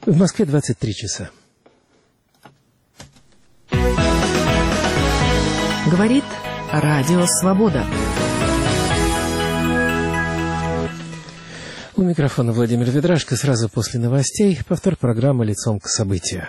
В Москве 23 часа. Говорит Радио Свобода. У микрофона Владимир Ведрашко. Сразу после новостей повтор программы «Лицом к событию».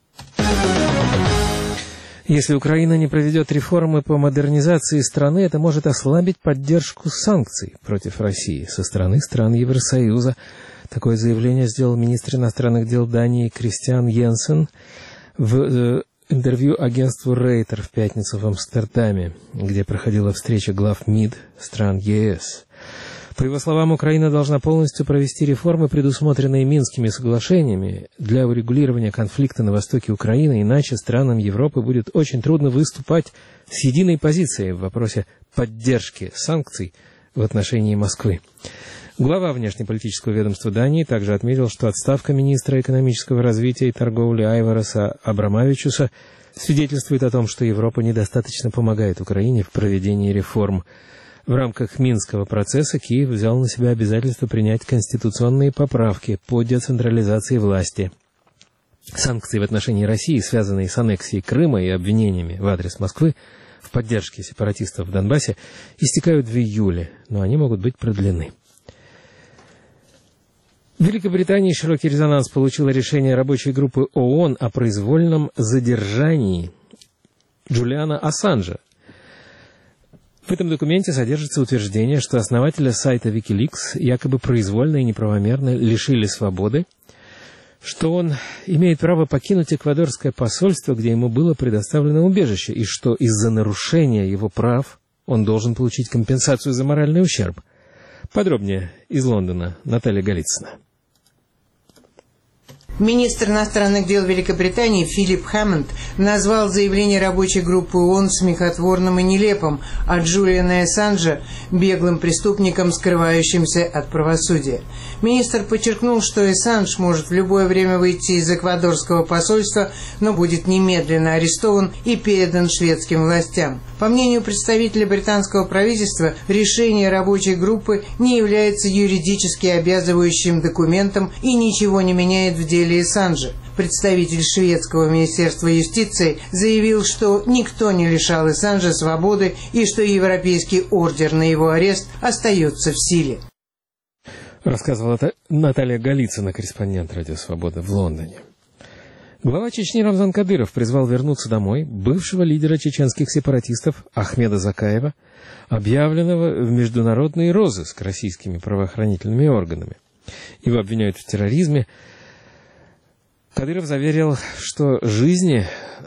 Если Украина не проведет реформы по модернизации страны, это может ослабить поддержку санкций против России со стороны стран Евросоюза. Такое заявление сделал министр иностранных дел Дании Кристиан Йенсен в интервью агентству Рейтер в пятницу в Амстердаме, где проходила встреча глав МИД стран ЕС. По его словам, Украина должна полностью провести реформы, предусмотренные Минскими соглашениями, для урегулирования конфликта на востоке Украины, иначе странам Европы будет очень трудно выступать с единой позицией в вопросе поддержки санкций в отношении Москвы. Глава внешнеполитического ведомства Дании также отметил, что отставка министра экономического развития и торговли Айвараса Абрамавичуса свидетельствует о том, что Европа недостаточно помогает Украине в проведении реформ. В рамках Минского процесса Киев взял на себя обязательство принять конституционные поправки по децентрализации власти. Санкции в отношении России, связанные с аннексией Крыма и обвинениями в адрес Москвы в поддержке сепаратистов в Донбассе, истекают в июле, но они могут быть продлены. В Великобритании широкий резонанс получило решение рабочей группы ООН о произвольном задержании Джулиана Ассанжа. В этом документе содержится утверждение, что основателя сайта Wikileaks якобы произвольно и неправомерно лишили свободы, что он имеет право покинуть эквадорское посольство, где ему было предоставлено убежище, и что из-за нарушения его прав он должен получить компенсацию за моральный ущерб. Подробнее из Лондона Наталья Голицына. Министр иностранных дел Великобритании Филипп Хэммонд назвал заявление рабочей группы ООН смехотворным и нелепым, а Джулиана Ассанжа – беглым преступником, скрывающимся от правосудия. Министр подчеркнул, что Ассанж может в любое время выйти из эквадорского посольства, но будет немедленно арестован и передан шведским властям. По мнению представителя британского правительства, решение рабочей группы не является юридически обязывающим документом и ничего не меняет в деле Ассанжа. Представитель шведского министерства юстиции заявил, что никто не лишал Ассанжа свободы и что европейский ордер на его арест остается в силе. Рассказывала Наталья Голицына, корреспондент «Радио Свобода» в Лондоне. Глава Чечни Рамзан Кадыров призвал вернуться домой бывшего лидера чеченских сепаратистов Ахмеда Закаева, объявленного в международный розыск российскими правоохранительными органами. Его обвиняют в терроризме. Кадыров заверил, что жизни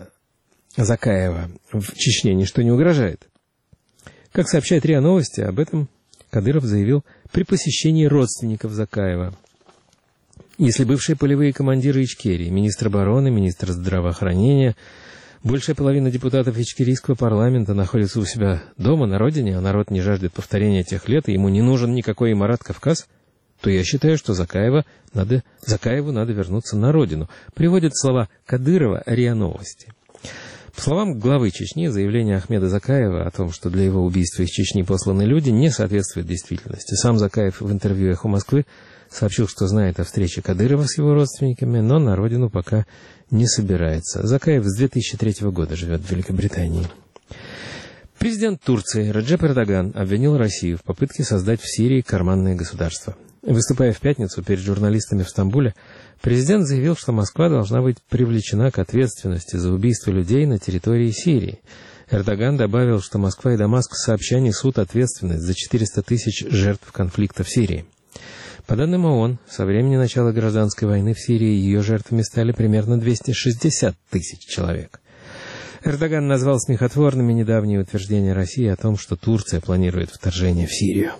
Закаева в Чечне ничто не угрожает. Как сообщает РИА Новости, об этом Кадыров заявил при посещении родственников Закаева. Если бывшие полевые командиры Ичкерии, министр обороны, министр здравоохранения, большая половина депутатов ичкерийского парламента находятся у себя дома, на родине, а народ не жаждет повторения тех лет, и ему не нужен никакой Имарат Кавказ, то я считаю, что Закаеву надо вернуться на родину. Приводят слова Кадырова РИА Новости. По словам главы Чечни, заявление Ахмеда Закаева о том, что для его убийства из Чечни посланы люди, не соответствует действительности. Сам Закаев в интервью «Эхо Москвы» сообщил, что знает о встрече Кадырова с его родственниками, но на родину пока не собирается. Закаев с 2003 года живет в Великобритании. Президент Турции Реджеп Эрдоган обвинил Россию в попытке создать в Сирии карманное государство. Выступая в пятницу перед журналистами в Стамбуле, президент заявил, что Москва должна быть привлечена к ответственности за убийство людей на территории Сирии. Эрдоган добавил, что Москва и Дамаск сообща несут ответственность за 400 тысяч жертв конфликта в Сирии. По данным ООН, со времени начала гражданской войны в Сирии ее жертвами стали примерно 260 тысяч человек. Эрдоган назвал смехотворными недавние утверждения России о том, что Турция планирует вторжение в Сирию.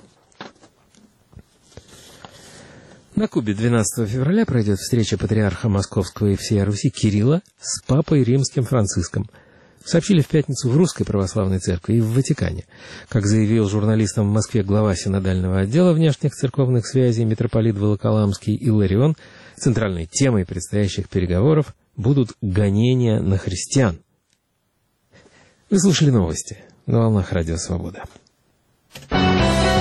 На Кубе 12 февраля пройдет встреча патриарха Московского и всей Руси Кирилла с папой римским Франциском. Сообщили в пятницу в Русской Православной Церкви и в Ватикане. Как заявил журналистам в Москве глава синодального отдела внешних церковных связей митрополит Волоколамский Илларион, центральной темой предстоящих переговоров будут гонения на христиан. Вы слушали новости на волнах Радио Свобода.